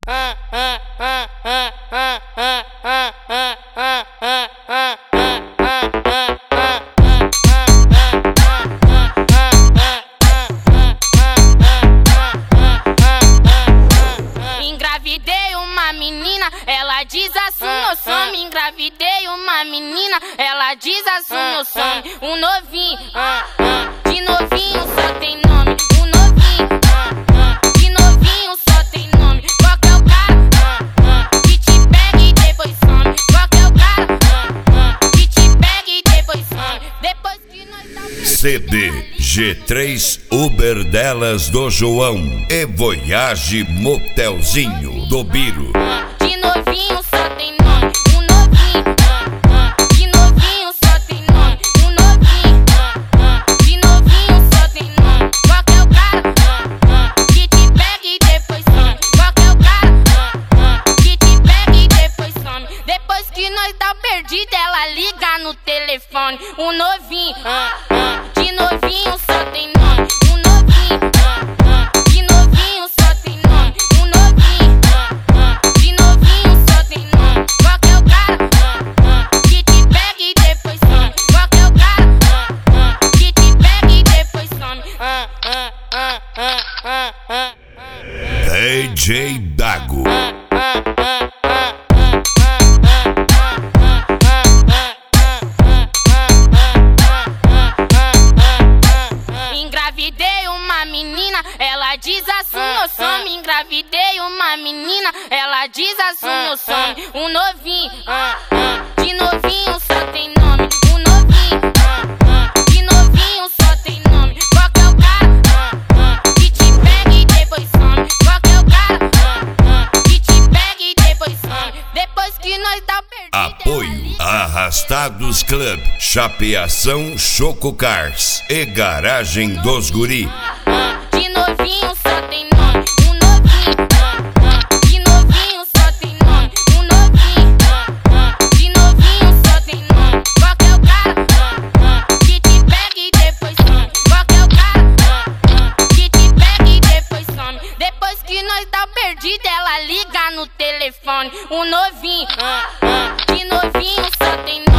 Engravidei uma menina, ela diz assim eu some. Engravidei uma menina, ela diz assim eu some. Um novinho, de novinho só tem nome. Um novinho, de novinho só tem nome. Qual que é o cara que te pega e depois some? Qual que é o cara que te pega e depois some? Depois que nós tá perdido. CD G3 Uber delas do João e Voyage Motelzinho do Biro. De novinho só tem nome. Um novinho, de novinho só tem nome. Um novinho, de novinho só tem nome. Qual que é o cara que te pega e depois some? Qual que é o cara que te pega e depois some? Depois que nós tá perdido, ela liga no telefone. Um novinho, de novinho só tem nome. Um novinho, de novinho só tem nome. Um novinho, de novinho só tem nome. Qual que é o cara que te pega e depois some? Qual que é o cara que te pega e depois some? DJ Dago. Engravidei uma menina, ela diz assim eu some. Engravidei uma menina, ela diz assim eu some. Um novinho, de novinho só tem nome. Um novinho, de novinho só tem nome. Qual que é o cara que te pega e depois some? Qual que é o cara que te pega e depois some? Depois que nós tá perdido. Apoio Arrastados Club, Chapeação Choco Cars e Garagem dos Guri. De novinho só tem nome. Um novinho, de novinho só tem nome. Um novinho, de novinho só tem nome. Qual que é o cara que te pega e depois some? Qual que é o cara que te pega e depois some? Depois que nós tá perdido, ela liga no telefone. Um novinho, de novinho só tem nome.